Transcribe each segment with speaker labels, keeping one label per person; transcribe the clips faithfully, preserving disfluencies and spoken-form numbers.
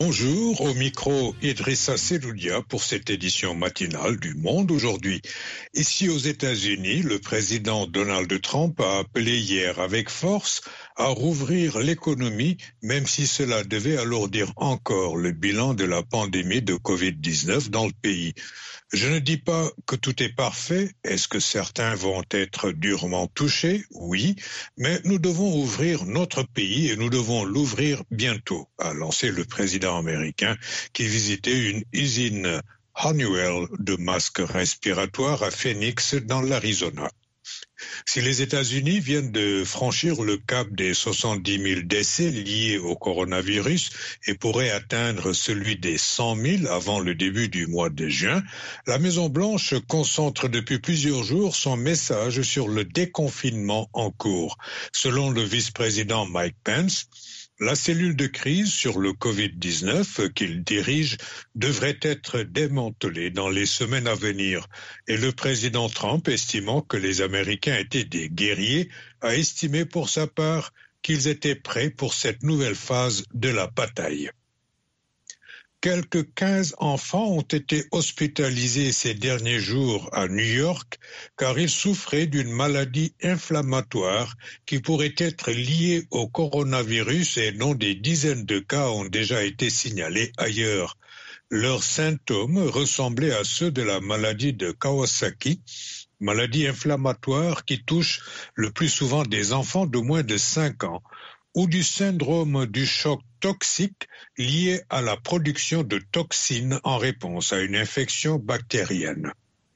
Speaker 1: Bonjour, au micro Idrissa Seloudia pour cette édition matinale du Monde aujourd'hui. Ici aux États-Unis, le président Donald Trump a appelé hier avec force à rouvrir l'économie, même si cela devait alourdir encore le bilan de la pandémie de covid dix-neuf dans le pays. Je ne dis pas que tout est parfait. Est-ce que certains vont être durement touchés? Oui, mais nous devons ouvrir notre pays et nous devons l'ouvrir bientôt, a lancé le président américain qui visitait une usine Honeywell de masques respiratoires à Phoenix dans l'Arizona. Si les États-Unis viennent de franchir le cap des soixante-dix mille décès liés au coronavirus et pourraient atteindre celui des cent mille avant le début du mois de juin, la Maison-Blanche concentre depuis plusieurs jours son message sur le déconfinement en cours. Selon le vice-président Mike Pence, la cellule de crise sur le covid dix-neuf qu'il dirige devrait être démantelée dans les semaines à venir. Et le président Trump, estimant que les Américains étaient des guerriers, a estimé pour sa part qu'ils étaient prêts pour cette nouvelle phase de la bataille. Quelques quinze enfants ont été hospitalisés ces derniers jours à New York car ils souffraient d'une maladie inflammatoire qui pourrait être liée au coronavirus et dont des dizaines de cas ont déjà été signalés ailleurs. Leurs symptômes ressemblaient à ceux de la maladie de Kawasaki, maladie inflammatoire qui touche le plus souvent des enfants de moins de cinq ans, ou du syndrome du choc toxique lié à la production de toxines en réponse à une infection bactérienne.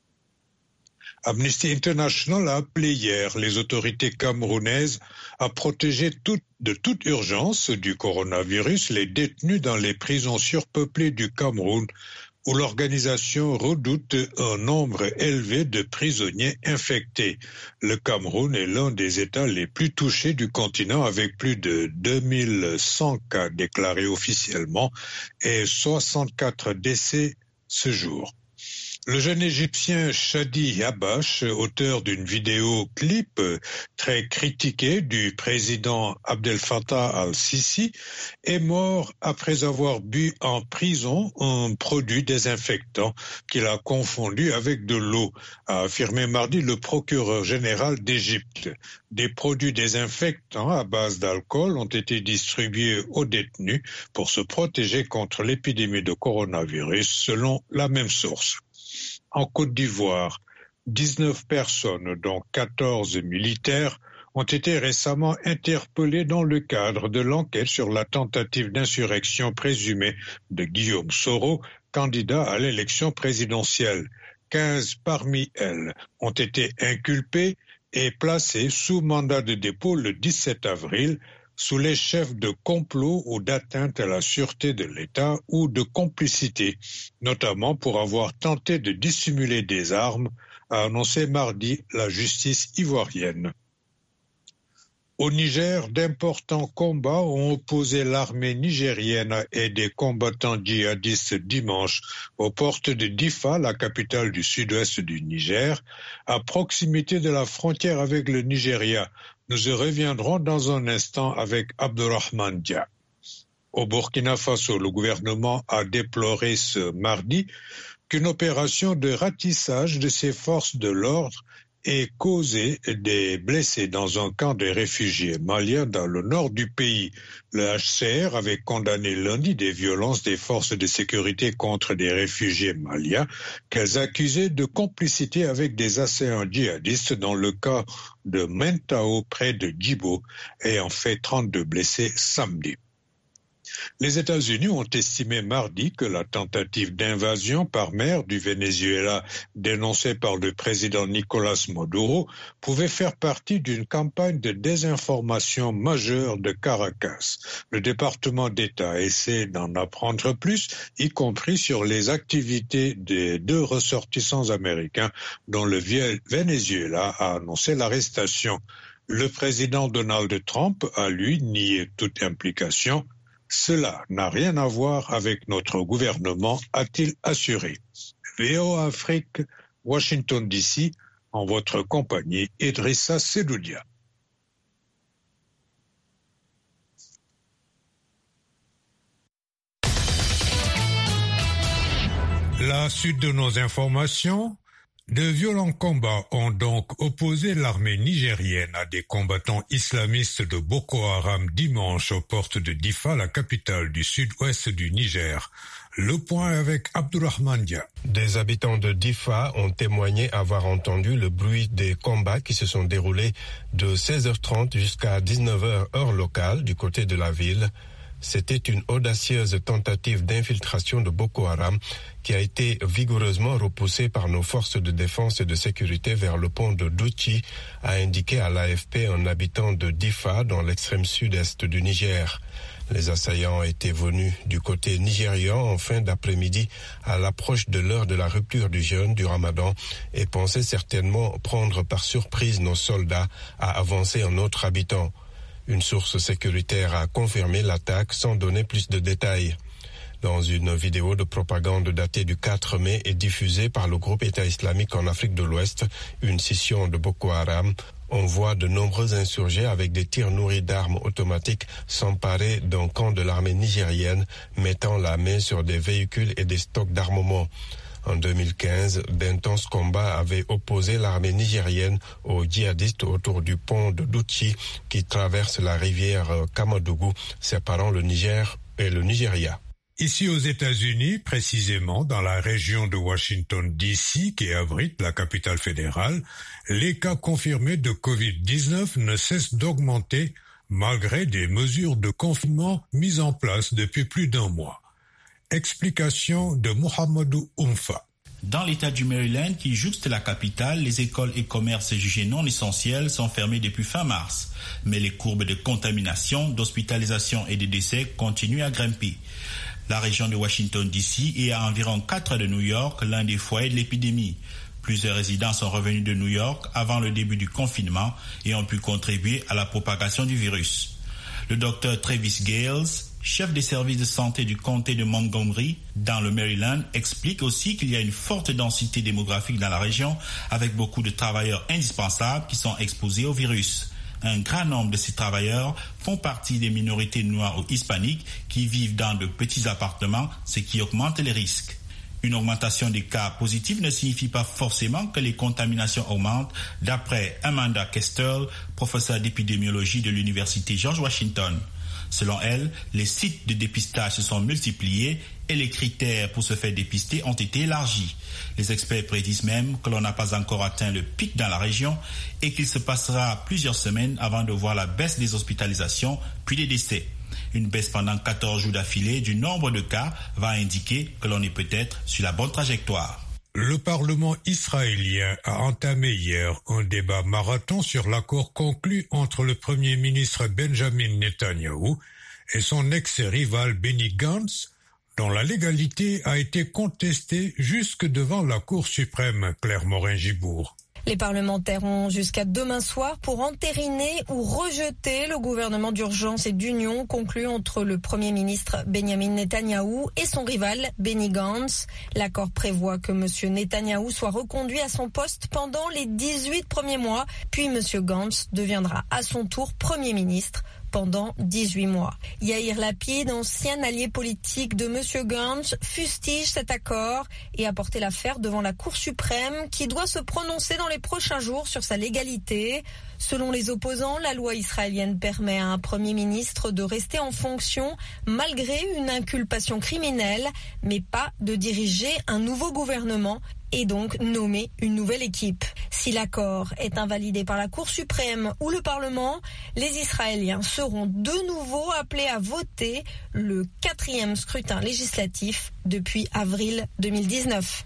Speaker 1: Amnesty International a appelé hier les autorités camerounaises à protéger tout, de toute urgence du coronavirus les détenus dans les prisons surpeuplées du Cameroun, où l'organisation redoute un nombre élevé de prisonniers infectés. Le Cameroun est l'un des États les plus touchés du continent avec plus de deux mille cent cas déclarés officiellement et soixante-quatre décès ce jour. Le jeune Égyptien Chadi Habash, auteur d'une vidéo clip très critiquée du président Abdel Fattah al-Sisi, est mort après avoir bu en prison un produit désinfectant qu'il a confondu avec de l'eau, a affirmé mardi le procureur général d'Égypte. Des produits désinfectants à base d'alcool ont été distribués aux détenus pour se protéger contre l'épidémie de coronavirus, selon la même source. En Côte d'Ivoire, dix-neuf personnes, dont quatorze militaires, ont été récemment interpellées dans le cadre de l'enquête sur la tentative d'insurrection présumée de Guillaume Soro, candidat à l'élection présidentielle. quinze parmi elles ont été inculpées et placées sous mandat de dépôt le dix-sept avril, sous les chefs de complot ou d'atteinte à la sûreté de l'État ou de complicité, notamment pour avoir tenté de dissimuler des armes, a annoncé mardi la justice ivoirienne. Au Niger, d'importants combats ont opposé l'armée nigérienne et des combattants djihadistes dimanche aux portes de Difa, la capitale du sud-ouest du Niger, à proximité de la frontière avec le Nigeria. Nous y reviendrons dans un instant avec Abdurrahman Dia. Au Burkina Faso, le gouvernement a déploré ce mardi qu'une opération de ratissage de ses forces de l'ordre ait causé des blessés dans un camp de réfugiés maliens dans le nord du pays. Le H C R avait condamné lundi des violences des forces de sécurité contre des réfugiés maliens qu'elles accusaient de complicité avec des assaillants djihadistes dans le cas de Mentao près de Djibo, ayant fait trente-deux blessés samedi. Les États-Unis ont estimé mardi que la tentative d'invasion par mer du Venezuela dénoncée par le président Nicolás Maduro pouvait faire partie d'une campagne de désinformation majeure de Caracas. Le département d'État essaie d'en apprendre plus, y compris sur les activités des deux ressortissants américains dont le Venezuela a annoncé l'arrestation. Le président Donald Trump a, lui, nié toute implication. Cela n'a rien à voir avec notre gouvernement, a-t-il assuré. V O A Afrique, Washington D C, en votre compagnie, Idrissa Seloudia. La suite de nos informations. De violents combats ont donc opposé l'armée nigérienne à des combattants islamistes de Boko Haram dimanche aux portes de Difa, la capitale du sud-ouest du Niger. Le point avec Abdourahmane Dia.
Speaker 2: Des habitants de Difa ont témoigné avoir entendu le bruit des combats qui se sont déroulés de seize heures trente jusqu'à dix-neuf heures heure locale du côté de la ville. C'était une audacieuse tentative d'infiltration de Boko Haram qui a été vigoureusement repoussée par nos forces de défense et de sécurité vers le pont de Douchi, a indiqué à l'A F P un habitant de Difa dans l'extrême sud-est du Niger. Les assaillants étaient venus du côté nigérian en fin d'après-midi à l'approche de l'heure de la rupture du jeûne du Ramadan et pensaient certainement prendre par surprise nos soldats, a avancé un autre habitant. Une source sécuritaire a confirmé l'attaque sans donner plus de détails. Dans une vidéo de propagande datée du quatre mai et diffusée par le groupe État islamique en Afrique de l'Ouest, une scission de Boko Haram, on voit de nombreux insurgés avec des tirs nourris d'armes automatiques s'emparer d'un camp de l'armée nigérienne, mettant la main sur des véhicules et des stocks d'armement. En deux mille quinze, d'intenses combats avaient opposé l'armée nigérienne aux djihadistes autour du pont de Douchi qui traverse la rivière Kamadougou, séparant le Niger et le Nigeria.
Speaker 1: Ici aux États-Unis, précisément dans la région de Washington D C qui abrite la capitale fédérale, les cas confirmés de covid dix-neuf ne cessent d'augmenter malgré des mesures de confinement mises en place depuis plus d'un mois. Explication de Mohamedou Oumfa.
Speaker 3: Dans l'État du Maryland, qui jouxte la capitale, les écoles et commerces jugés non essentiels sont fermés depuis fin mars. Mais les courbes de contamination, d'hospitalisation et de décès continuent à grimper. La région de Washington D C est à environ quatre heures de New York, l'un des foyers de l'épidémie. Plusieurs résidents sont revenus de New York avant le début du confinement et ont pu contribuer à la propagation du virus. Le docteur Travis Gales, chef des services de santé du comté de Montgomery, dans le Maryland, explique aussi qu'il y a une forte densité démographique dans la région, avec beaucoup de travailleurs indispensables qui sont exposés au virus. Un grand nombre de ces travailleurs font partie des minorités noires ou hispaniques qui vivent dans de petits appartements, ce qui augmente les risques. Une augmentation des cas positifs ne signifie pas forcément que les contaminations augmentent, d'après Amanda Kester, professeure d'épidémiologie de l'Université George Washington. Selon elle, les sites de dépistage se sont multipliés et les critères pour se faire dépister ont été élargis. Les experts prédisent même que l'on n'a pas encore atteint le pic dans la région et qu'il se passera plusieurs semaines avant de voir la baisse des hospitalisations puis des décès. Une baisse pendant quatorze jours d'affilée du nombre de cas va indiquer que l'on est peut-être sur la bonne trajectoire.
Speaker 1: Le Parlement israélien a entamé hier un débat marathon sur l'accord conclu entre le Premier ministre Benjamin Netanyahou et son ex-rival Benny Gantz, dont la légalité a été contestée jusque devant la Cour suprême, Claire Morin-Gibourg.
Speaker 4: Les parlementaires ont jusqu'à demain soir pour entériner ou rejeter le gouvernement d'urgence et d'union conclu entre le Premier ministre Benjamin Netanyahou et son rival Benny Gantz. L'accord prévoit que M. Netanyahou soit reconduit à son poste pendant les dix-huit premiers mois, puis M. Gantz deviendra à son tour Premier ministre pendant dix-huit mois. Yair Lapid, ancien allié politique de M. Gantz, fustige cet accord et a porté l'affaire devant la Cour suprême qui doit se prononcer dans les prochains jours sur sa légalité. Selon les opposants, la loi israélienne permet à un Premier ministre de rester en fonction malgré une inculpation criminelle, mais pas de diriger un nouveau gouvernement et donc nommer une nouvelle équipe. Si l'accord est invalidé par la Cour suprême ou le Parlement, les Israéliens seront de nouveau appelés à voter le quatrième scrutin législatif depuis avril deux mille dix-neuf.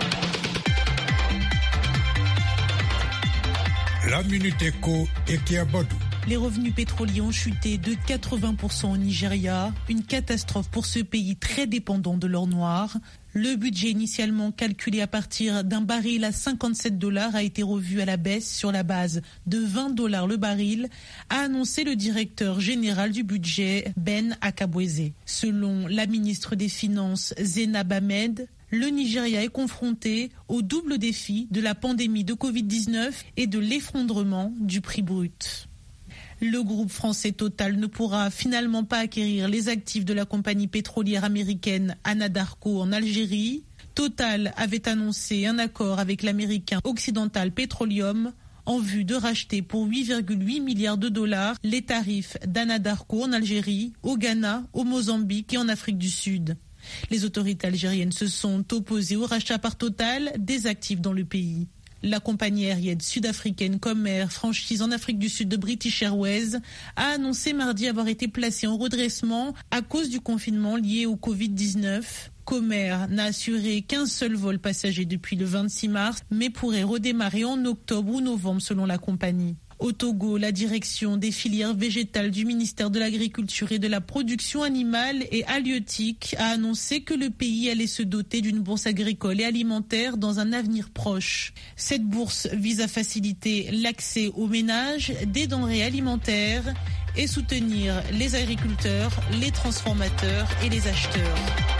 Speaker 1: La Minute Éco et Kiabadou.
Speaker 5: Les revenus pétroliers ont chuté de quatre-vingts pour cent au Nigeria, une catastrophe pour ce pays très dépendant de l'or noir. Le budget initialement calculé à partir d'un baril à cinquante-sept dollars a été revu à la baisse sur la base de vingt dollars le baril, a annoncé le directeur général du budget Ben Akabweze. Selon la ministre des Finances Zainab Ahmed, le Nigeria est confronté au double défi de la pandémie de covid dix-neuf et de l'effondrement du prix brut. Le groupe français Total ne pourra finalement pas acquérir les actifs de la compagnie pétrolière américaine Anadarko en Algérie. Total avait annoncé un accord avec l'américain Occidental Petroleum en vue de racheter pour huit virgule huit milliards de dollars les tarifs d'Anadarko en Algérie, au Ghana, au Mozambique et en Afrique du Sud. Les autorités algériennes se sont opposées au rachat par Total des actifs dans le pays. La compagnie aérienne sud-africaine Comair, franchise en Afrique du Sud de British Airways, a annoncé mardi avoir été placée en redressement à cause du confinement lié au covid dix-neuf. Comair n'a assuré qu'un seul vol passager depuis le vingt-six mars, mais pourrait redémarrer en octobre ou novembre selon la compagnie. Au Togo, la direction des filières végétales du ministère de l'Agriculture et de la Production animale et halieutique a annoncé que le pays allait se doter d'une bourse agricole et alimentaire dans un avenir proche. Cette bourse vise à faciliter l'accès aux ménages des denrées alimentaires et soutenir les agriculteurs, les transformateurs et les acheteurs.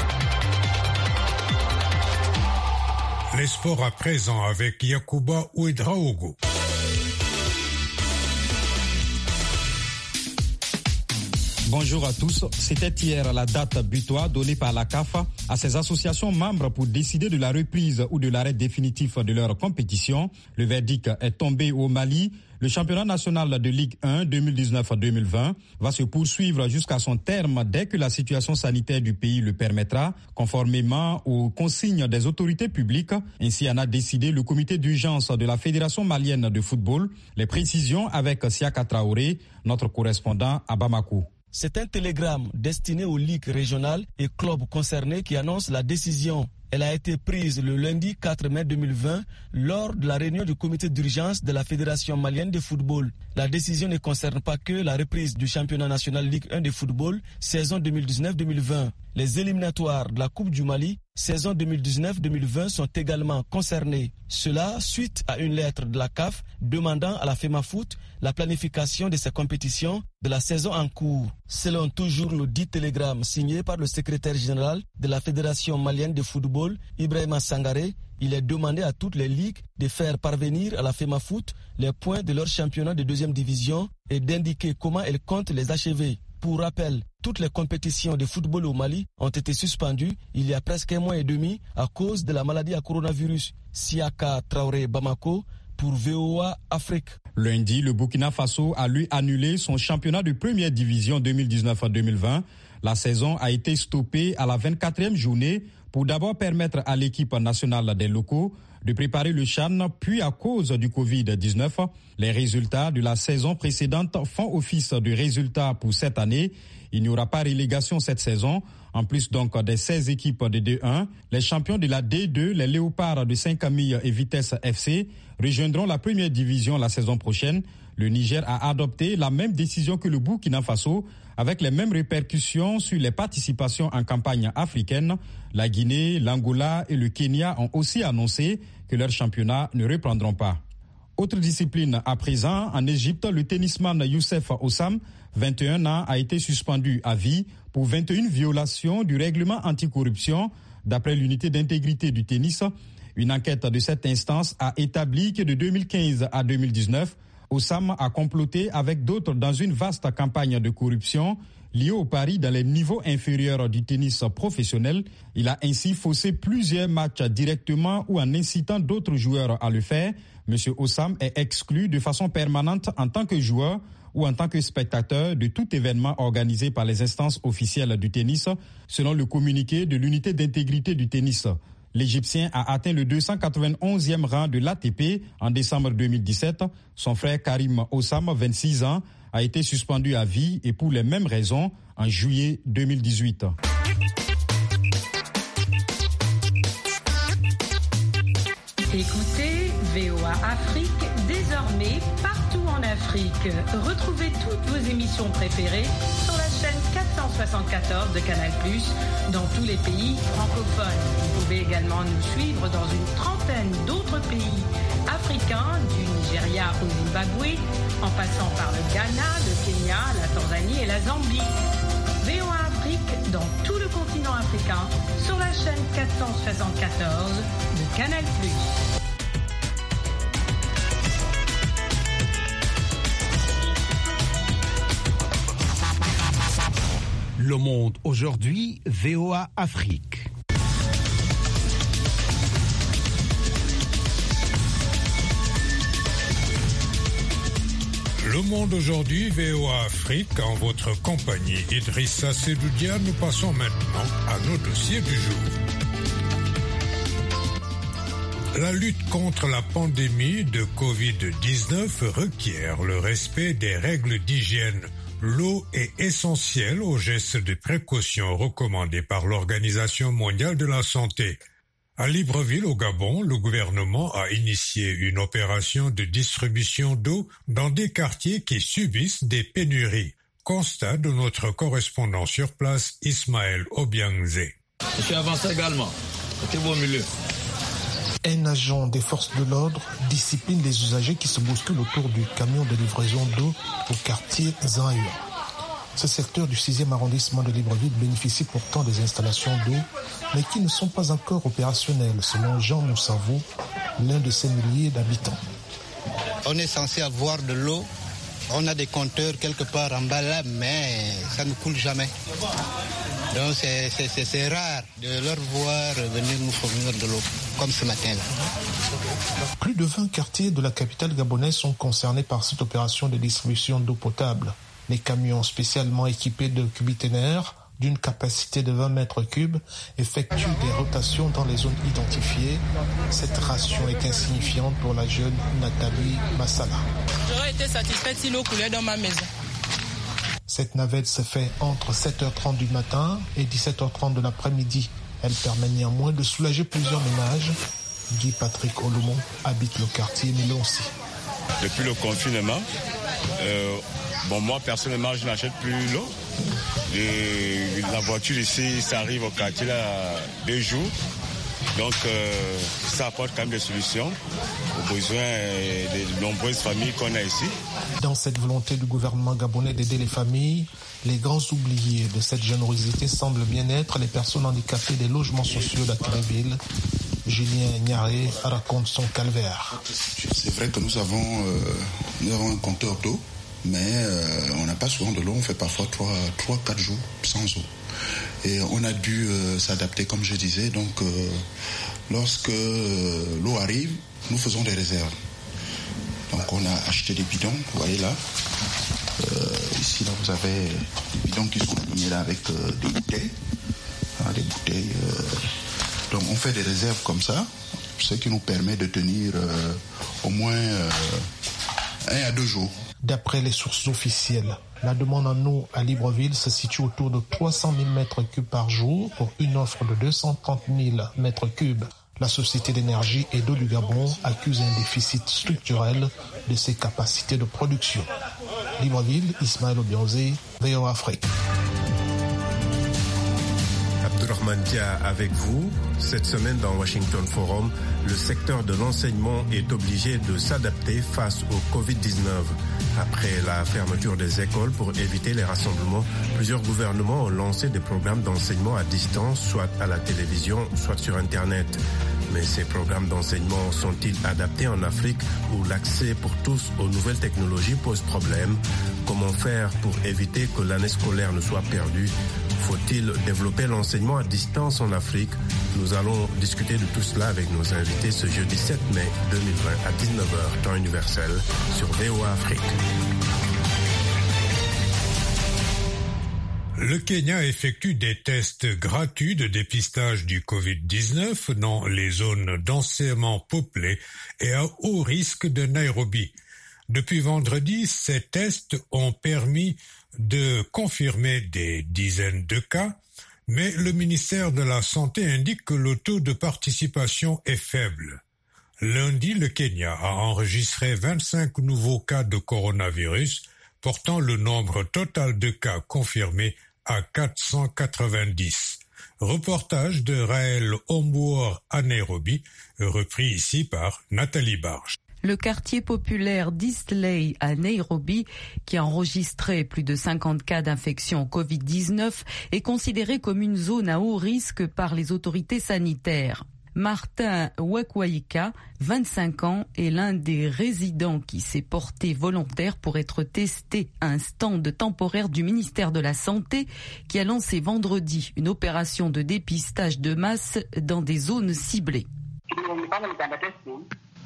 Speaker 1: Les sports à présent avec Yacouba Ouedraogo.
Speaker 6: Bonjour à tous. C'était hier la date butoir donnée par la C A F à ses associations membres pour décider de la reprise ou de l'arrêt définitif de leur compétition. Le verdict est tombé au Mali. Le championnat national de Ligue un deux mille dix-neuf deux mille vingt va se poursuivre jusqu'à son terme dès que la situation sanitaire du pays le permettra, conformément aux consignes des autorités publiques. Ainsi en a décidé le comité d'urgence de la Fédération malienne de football. Les précisions avec Siaka Traoré, notre correspondant à Bamako.
Speaker 7: C'est un télégramme destiné aux ligues régionales et clubs concernés qui annonce la décision. Elle a été prise le lundi quatre mai deux mille vingt lors de la réunion du comité d'urgence de la Fédération malienne de football. La décision ne concerne pas que la reprise du championnat national Ligue un de football, saison deux mille dix-neuf deux mille vingt. Les éliminatoires de la Coupe du Mali, saison deux mille dix-neuf deux mille vingt, sont également concernés. Cela suite à une lettre de la C A F demandant à la FEMAFOOT la planification de ces compétitions de la saison en cours. Selon toujours le dit télégramme signé par le secrétaire général de la Fédération malienne de football, Ibrahima Sangaré, il est demandé à toutes les ligues de faire parvenir à la FEMAFOOT les points de leur championnat de deuxième division et d'indiquer comment elle compte les achever. Pour rappel, toutes les compétitions de football au Mali ont été suspendues il y a presque un mois et demi à cause de la maladie à coronavirus. Siaka Traoré Bamako pour V O A Afrique.
Speaker 6: Lundi, le Burkina Faso a lui annulé son championnat de première division deux mille dix-neuf deux mille vingt. La saison a été stoppée à la vingt-quatrième journée pour d'abord permettre à l'équipe nationale des locaux de préparer le CHAN, puis à cause du covid dix-neuf, les résultats de la saison précédente font office de résultats pour cette année. Il n'y aura pas relégation cette saison. En plus donc des seize équipes de D un, les champions de la D deux, les Léopards de Saint-Camille et Vitesse F C, rejoindront la première division la saison prochaine. Le Niger a adopté la même décision que le Burkina Faso, avec les mêmes répercussions sur les participations en campagne africaine. La Guinée, l'Angola et le Kenya ont aussi annoncé que leurs championnats ne reprendront pas. Autre discipline à présent, en Égypte, le tennisman Youssef Ossam, vingt et un ans, a été suspendu à vie pour vingt et une violations du règlement anticorruption. D'après l'unité d'intégrité du tennis, une enquête de cette instance a établi que de deux mille quinze à deux mille dix-neuf, Ossam a comploté avec d'autres dans une vaste campagne de corruption liée au pari dans les niveaux inférieurs du tennis professionnel. Il a ainsi faussé plusieurs matchs directement ou en incitant d'autres joueurs à le faire. Monsieur Ossam est exclu de façon permanente en tant que joueur ou en tant que spectateur de tout événement organisé par les instances officielles du tennis, selon le communiqué de l'unité d'intégrité du tennis. L'Égyptien a atteint le deux cent quatre-vingt-onzième rang de l'A T P en décembre deux mille dix-sept. Son frère Karim Ossam, vingt-six ans, a été suspendu à vie et pour les mêmes raisons en juillet deux mille dix-huit.
Speaker 8: Écoutez V O A Afrique désormais partout en Afrique. Retrouvez toutes vos émissions préférées sur la chaîne quatre cent soixante-quatorze de Canal plus, dans tous les pays francophones. Vous pouvez également nous suivre dans une trentaine d'autres pays africains, du Nigeria au Zimbabwe, en passant par le Ghana, le Kenya, la Tanzanie et la Zambie. V O A Afrique dans tout le continent africain sur la chaîne quatre cent soixante-quatorze de Canal plus.
Speaker 9: Le Monde aujourd'hui, V O A Afrique.
Speaker 1: Le Monde aujourd'hui, V O A Afrique, en votre compagnie. Idrissa Sedoudia, nous passons maintenant à nos dossiers du jour. La lutte contre la pandémie de covid dix-neuf requiert le respect des règles d'hygiène. L'eau est essentielle aux gestes de précaution recommandés par l'Organisation mondiale de la santé. À Libreville, au Gabon, le gouvernement a initié une opération de distribution d'eau dans des quartiers qui subissent des pénuries. Constat de notre correspondant sur place, Ismaël Obiangzé.
Speaker 9: Je suis avancé également. C'était au milieu.
Speaker 10: Un agent des forces de l'ordre discipline les usagers qui se bousculent autour du camion de livraison d'eau au quartier Zanhua. Ce secteur du sixième arrondissement de Libreville bénéficie pourtant des installations d'eau, mais qui ne sont pas encore opérationnelles, selon Jean Moussavou, l'un de ces milliers d'habitants.
Speaker 11: On est censé avoir de l'eau, on a des compteurs quelque part en bas là, mais ça ne coule jamais. Donc c'est, c'est, c'est, c'est rare de leur voir venir nous fournir de l'eau, comme ce matin-là.
Speaker 10: Plus de vingt quartiers de la capitale gabonaise sont concernés par cette opération de distribution d'eau potable. Les camions spécialement équipés de cubiténaires d'une capacité de vingt mètres cubes effectuent des rotations dans les zones identifiées. Cette ration est insignifiante pour la jeune Nathalie Massala.
Speaker 12: J'aurais été satisfaite si l'eau coulait dans ma maison.
Speaker 10: Cette navette se fait entre sept heures trente du matin et dix-sept heures trente de l'après-midi. Elle permet néanmoins de soulager plusieurs ménages. Guy Patrick Olomon habite le quartier Milonsi.
Speaker 13: Depuis le confinement, euh, bon, moi personnellement je n'achète plus l'eau. Et la voiture ici, ça arrive au quartier là deux jours. Donc euh, ça apporte quand même des solutions aux besoins des nombreuses familles qu'on a ici.
Speaker 10: Dans cette volonté du gouvernement gabonais d'aider les familles, les grands oubliés de cette générosité semblent bien être les personnes handicapées des logements sociaux d'Akiléville. Julien Niaré raconte son calvaire.
Speaker 14: C'est vrai que nous avons, euh, nous avons un compteur d'eau, mais euh, on n'a pas souvent de l'eau. On fait parfois trois quatre jours sans eau. Et on a dû euh, s'adapter, comme je disais. Donc, euh, lorsque euh, l'eau arrive, nous faisons des réserves. Donc, on a acheté des bidons, vous voyez là. Euh, ici, là, vous avez des bidons qui sont alignés là avec euh, des bouteilles. Hein, des bouteilles. Euh, donc, on fait des réserves comme ça, ce qui nous permet de tenir euh, au moins euh, un à deux jours.
Speaker 10: D'après les sources officielles, la demande en eau à Libreville se situe autour de trois cent mille mètres cubes par jour pour une offre de deux cent trente mille mètres cubes. La Société d'énergie et d'eau du Gabon accuse un déficit structurel de ses capacités de production. Libreville, Ismaël Obiangzé, V O A Afrique.
Speaker 2: Abdourahmane Dia avec vous. Cette semaine dans Washington Forum, le secteur de l'enseignement est obligé de s'adapter face au covid dix-neuf. Après la fermeture des écoles pour éviter les rassemblements, plusieurs gouvernements ont lancé des programmes d'enseignement à distance, soit à la télévision, soit sur Internet. Mais ces programmes d'enseignement sont-ils adaptés en Afrique où l'accès pour tous aux nouvelles technologies pose problème? Comment faire pour éviter que l'année scolaire ne soit perdue? Faut-il développer l'enseignement à distance en Afrique? Nous allons discuter de tout cela avec nos invités ce jeudi sept mai deux mille vingt à dix-neuf heures, temps universel, sur V O A Afrique.
Speaker 1: Le Kenya effectue des tests gratuits de dépistage du covid dix-neuf dans les zones densément peuplées et à haut risque de Nairobi. Depuis vendredi, ces tests ont permis de confirmer des dizaines de cas, mais le ministère de la Santé indique que le taux de participation est faible. Lundi, le Kenya a enregistré vingt-cinq nouveaux cas de coronavirus, portant le nombre total de cas confirmés à quatre cent quatre-vingt-dix. Reportage de Raël Ombour à Nairobi, repris ici par Nathalie Barge.
Speaker 15: Le quartier populaire d'Eastleigh à Nairobi, qui a enregistré plus de cinquante cas d'infection au covid dix-neuf, est considéré comme une zone à haut risque par les autorités sanitaires. Martin Wakwaika, vingt-cinq ans, est l'un des résidents qui s'est porté volontaire pour être testé à un stand temporaire du ministère de la Santé qui a lancé vendredi une opération de dépistage de masse dans des zones ciblées.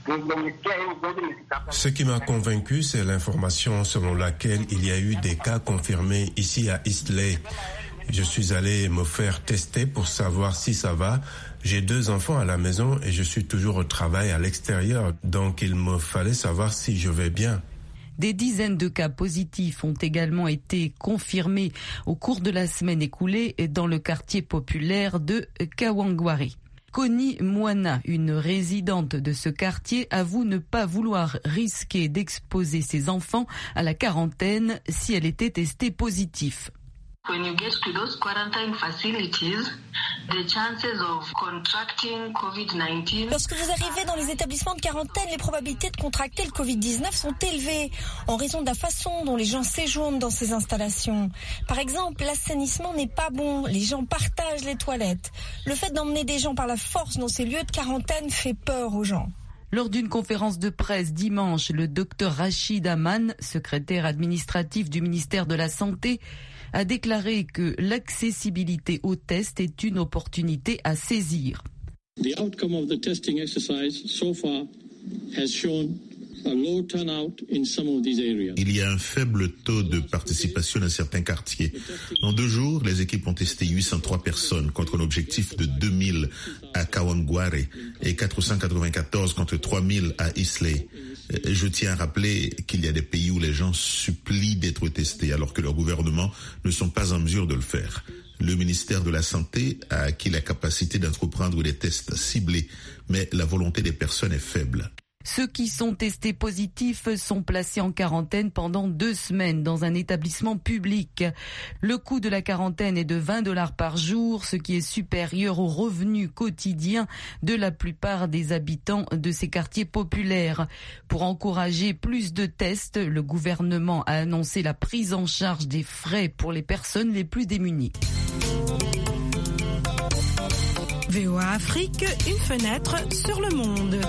Speaker 2: Ce qui m'a convaincu, c'est l'information selon laquelle il y a eu des cas confirmés ici à Eastleigh. Je suis allé me faire tester pour savoir si ça va. J'ai deux enfants à la maison et je suis toujours au travail à l'extérieur, donc il me fallait savoir si je vais bien.
Speaker 15: Des dizaines de cas positifs ont également été confirmés au cours de la semaine écoulée dans le quartier populaire de Kawangware. Connie Moana, une résidente de ce quartier, avoue ne pas vouloir risquer d'exposer ses enfants à la quarantaine si elle était testée positive.
Speaker 16: When you get to those quarantine facilities, the chances of contracting covid dix-neuf...
Speaker 4: Lorsque vous arrivez dans les établissements de quarantaine, les probabilités de contracter le covid dix-neuf sont élevées en raison de la façon dont les gens séjournent dans ces installations. Par exemple, l'assainissement n'est pas bon, les gens partagent les toilettes. Le fait d'emmener des gens par la force dans ces lieux de quarantaine fait peur aux gens.
Speaker 15: Lors d'une conférence de presse dimanche, le docteur Rachid Aman, secrétaire administratif du ministère de la Santé, a déclaré que l'accessibilité aux tests est une opportunité à saisir.
Speaker 17: The outcome of the testing exercise so far has shown a low turnout in some of these areas.
Speaker 18: Il y a un faible taux de participation dans certains quartiers. En deux jours, les équipes ont testé huit cent trois personnes contre un objectif de deux mille à Kawangware et quatre cent quatre-vingt-quatorze contre trois mille à Eastleigh. Je tiens à rappeler qu'il y a des pays où les gens supplient d'être testés alors que leurs gouvernements ne sont pas en mesure de le faire. Le ministère de la Santé a acquis la capacité d'entreprendre des tests ciblés, mais la volonté des personnes est faible.
Speaker 15: Ceux qui sont testés positifs sont placés en quarantaine pendant deux semaines dans un établissement public. Le coût de la quarantaine est de vingt dollars par jour, ce qui est supérieur aux revenus quotidiens de la plupart des habitants de ces quartiers populaires. Pour encourager plus de tests, le gouvernement a annoncé la prise en charge des frais pour les personnes les plus démunies.
Speaker 19: V O A Afrique, une fenêtre sur le monde.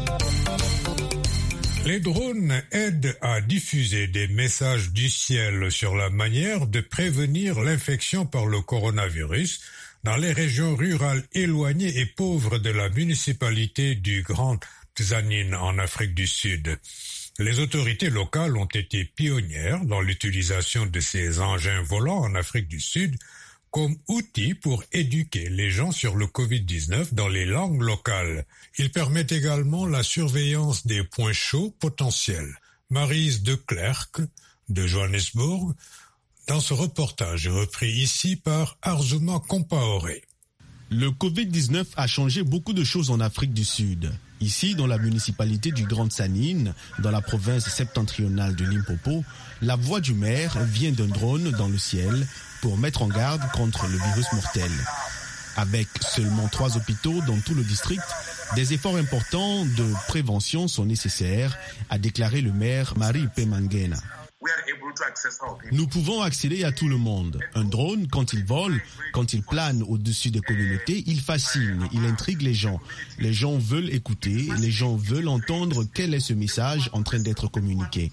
Speaker 1: Les drones aident à diffuser des messages du ciel sur la manière de prévenir l'infection par le coronavirus dans les régions rurales éloignées et pauvres de la municipalité du Grand Tzaneen en Afrique du Sud. Les autorités locales ont été pionnières dans l'utilisation de ces engins volants en Afrique du Sud comme outil pour éduquer les gens sur le covid dix-neuf dans les langues locales. Il permet également la surveillance des points chauds potentiels. Maryse de Klerk, de Johannesburg, dans ce reportage repris ici par Arzuma Compaoré.
Speaker 20: Le covid dix-neuf a changé beaucoup de choses en Afrique du Sud. Ici, dans la municipalité du Grand Tzaneen, dans la province septentrionale de Limpopo, la voix du maire vient d'un drone dans le ciel pour mettre en garde contre le virus mortel. Avec seulement trois hôpitaux dans tout le district, des efforts importants de prévention sont nécessaires, a déclaré le maire Marie Pemangena. Nous pouvons accéder à tout le monde. Un drone, quand il vole, quand il plane au-dessus des communautés, il fascine, il intrigue les gens. Les gens veulent écouter, les gens veulent entendre quel est ce message en train d'être communiqué.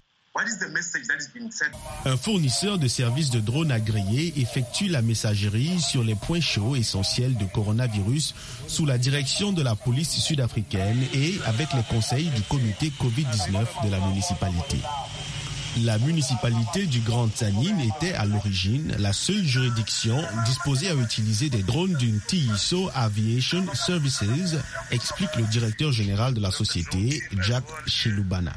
Speaker 20: Un fournisseur de services de drones agréés effectue la messagerie sur les points chauds essentiels de coronavirus sous la direction de la police sud-africaine et avec les conseils du comité covid dix-neuf de la municipalité. La municipalité du Grand Tzaneen était à l'origine la seule juridiction disposée à utiliser des drones d'une T I S O Aviation Services, explique le directeur général de la société, Jack Shilubana.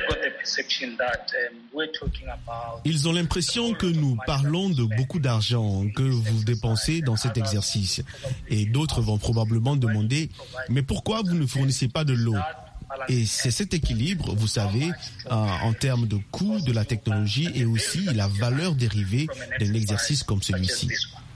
Speaker 20: Ils ont l'impression que nous parlons de beaucoup d'argent que vous dépensez dans cet exercice. Et d'autres vont probablement demander, mais pourquoi vous ne fournissez pas de l'eau ? Et c'est cet équilibre, vous savez, euh, en termes de coût de la technologie et aussi la valeur dérivée d'un exercice comme celui-ci.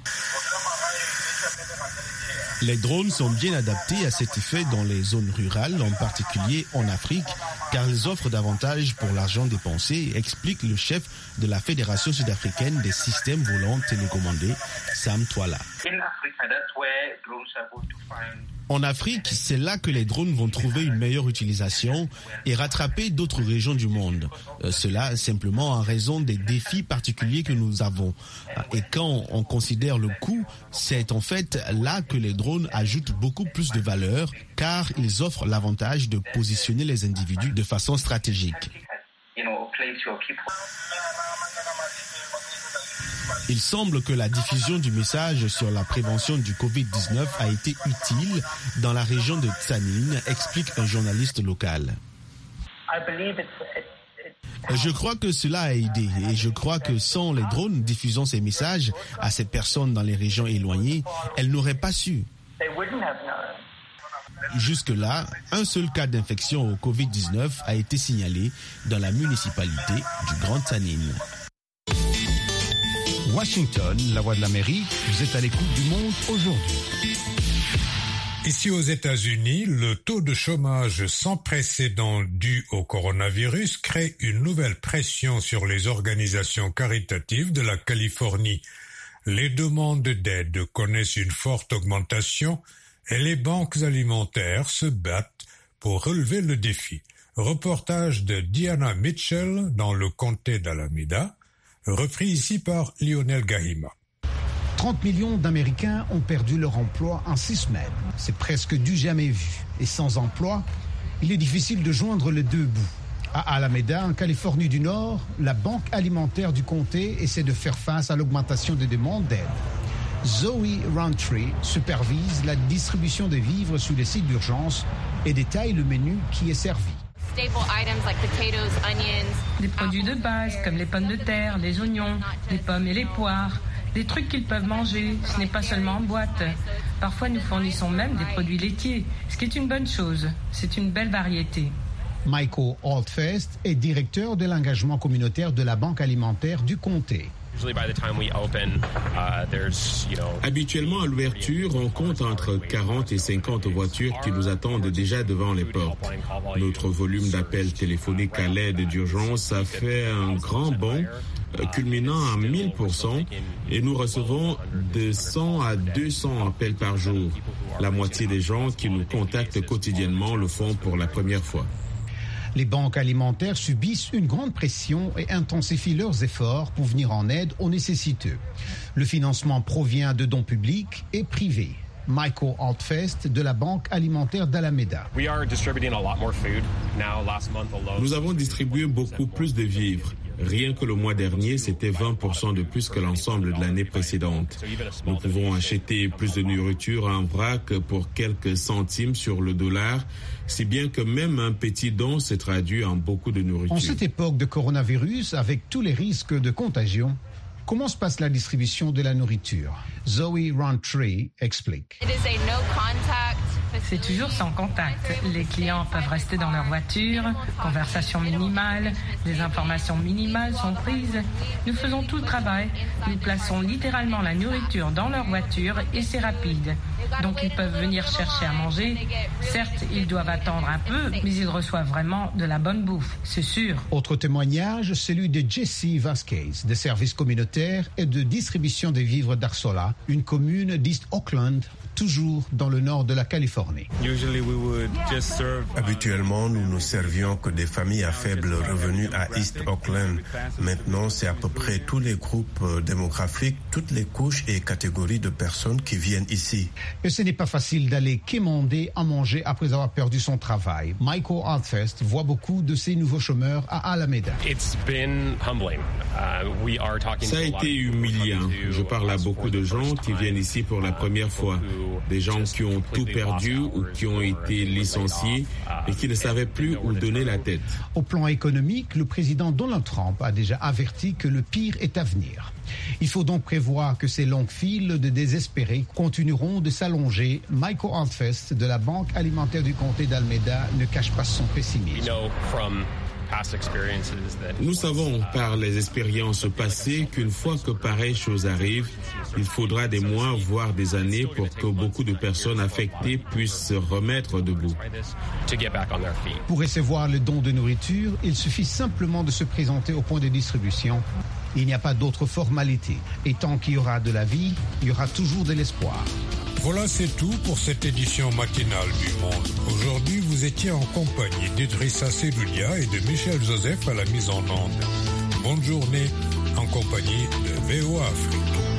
Speaker 20: Les drones sont bien adaptés à cet effet dans les zones rurales, en particulier en Afrique, car ils offrent davantage pour l'argent dépensé, explique le chef de la Fédération sud-africaine des systèmes volants télécommandés, Sam Twala. En Afrique, c'est là que les drones vont trouver une meilleure utilisation et rattraper d'autres régions du monde. Euh, cela simplement en raison des défis particuliers que nous avons. Et quand on considère le coût, c'est en fait là que les drones ajoutent beaucoup plus de valeur car ils offrent l'avantage de positionner les individus de façon stratégique. Il semble que la diffusion du message sur la prévention du covid dix-neuf a été utile dans la région de Tsanine, explique un journaliste local. Je crois que cela a aidé et je crois que sans les drones diffusant ces messages à ces personnes dans les régions éloignées, elles n'auraient pas su. Jusque-là, un seul cas d'infection au covid dix-neuf a été signalé dans la municipalité du Grand Tsanine.
Speaker 21: Washington, la voix de l'Amérique, vous êtes à l'écoute du monde aujourd'hui.
Speaker 1: Ici aux États-Unis, le taux de chômage sans précédent dû au coronavirus crée une nouvelle pression sur les organisations caritatives de la Californie. Les demandes d'aide connaissent une forte augmentation et les banques alimentaires se battent pour relever le défi. Reportage de Diana Mitchell dans le comté d'Alameda, repris ici par Lionel Gahima.
Speaker 21: trente millions d'Américains ont perdu leur emploi en six semaines. C'est presque du jamais vu. Et sans emploi, il est difficile de joindre les deux bouts. À Alameda, en Californie du Nord, la banque alimentaire du comté essaie de faire face à l'augmentation des demandes d'aide. Zoe Roundtree supervise la distribution des vivres sur les sites d'urgence et détaille le menu qui est servi.
Speaker 8: Des produits de base comme les pommes de terre, les oignons, les pommes et les poires. Des trucs qu'ils peuvent manger, ce n'est pas seulement en boîte. Parfois nous fournissons même des produits laitiers, ce qui est une bonne chose. C'est une belle variété.
Speaker 21: Michael Altfest est directeur de l'engagement communautaire de la Banque alimentaire du comté.
Speaker 22: Habituellement, à l'ouverture, on compte entre quarante et cinquante voitures qui nous attendent déjà devant les portes. Notre volume d'appels téléphoniques à l'aide d'urgence a fait un grand bond, culminant à mille pour cent, et nous recevons de cent à deux cents appels par jour. La moitié des gens qui nous contactent quotidiennement le font pour la première fois.
Speaker 21: Les banques alimentaires subissent une grande pression et intensifient leurs efforts pour venir en aide aux nécessiteux. Le financement provient de dons publics et privés. Michael Altfest de la Banque alimentaire d'Alameda.
Speaker 22: Nous avons distribué beaucoup plus de vivres. Rien que le mois dernier, c'était vingt pour cent de plus que l'ensemble de l'année précédente. Nous pouvons acheter plus de nourriture en vrac pour quelques centimes sur le dollar, si bien que même un petit don se traduit en beaucoup de nourriture.
Speaker 21: En cette époque de coronavirus, avec tous les risques de contagion, comment se passe la distribution de la nourriture? Zoe Roundtree explique.
Speaker 8: C'est toujours sans contact. Les clients peuvent rester dans leur voiture, conversation minimale, des informations minimales sont prises. Nous faisons tout le travail. Nous plaçons littéralement la nourriture dans leur voiture et c'est rapide. Donc ils peuvent venir chercher à manger. Certes, ils doivent attendre un peu, mais ils reçoivent vraiment de la bonne bouffe, c'est sûr.
Speaker 21: Autre témoignage, celui de Jesse Vasquez, des services communautaires et de distribution des vivres d'Arsola, une commune d'East Oakland, toujours dans le nord de la Californie.
Speaker 23: Habituellement, nous ne servions que des familles à faible revenu à East Oakland. Maintenant, c'est à peu près tous les groupes démographiques, toutes les couches et catégories de personnes qui viennent ici.
Speaker 21: Et ce n'est pas facile d'aller quémander à manger après avoir perdu son travail. Michael Altfest voit beaucoup de ces nouveaux chômeurs à Alameda.
Speaker 22: Ça a été humiliant. Je parle à beaucoup de gens qui viennent ici pour la première fois. Des gens qui ont tout perdu ou qui ont été licenciés et qui ne savaient plus où donner la tête.
Speaker 21: Au plan économique, le président Donald Trump a déjà averti que le pire est à venir. Il faut donc prévoir que ces longues files de désespérés continueront de s'allonger. Michael Altfest de la Banque alimentaire du comté d'Alameda ne cache pas son pessimisme.
Speaker 22: Nous savons par les expériences passées qu'une fois que pareille chose arrive, il faudra des mois, voire des années pour que beaucoup de personnes affectées puissent se remettre debout.
Speaker 21: Pour recevoir le don de nourriture, il suffit simplement de se présenter au point de distribution. Il n'y a pas d'autre formalité. Et tant qu'il y aura de la vie, il y aura toujours de l'espoir.
Speaker 1: Voilà, c'est tout pour cette édition matinale du Monde. Aujourd'hui, vous étiez en compagnie d'Idrissa Seloulia et de Michel Joseph à la mise en onde. Bonne journée en compagnie de V O A Afrique.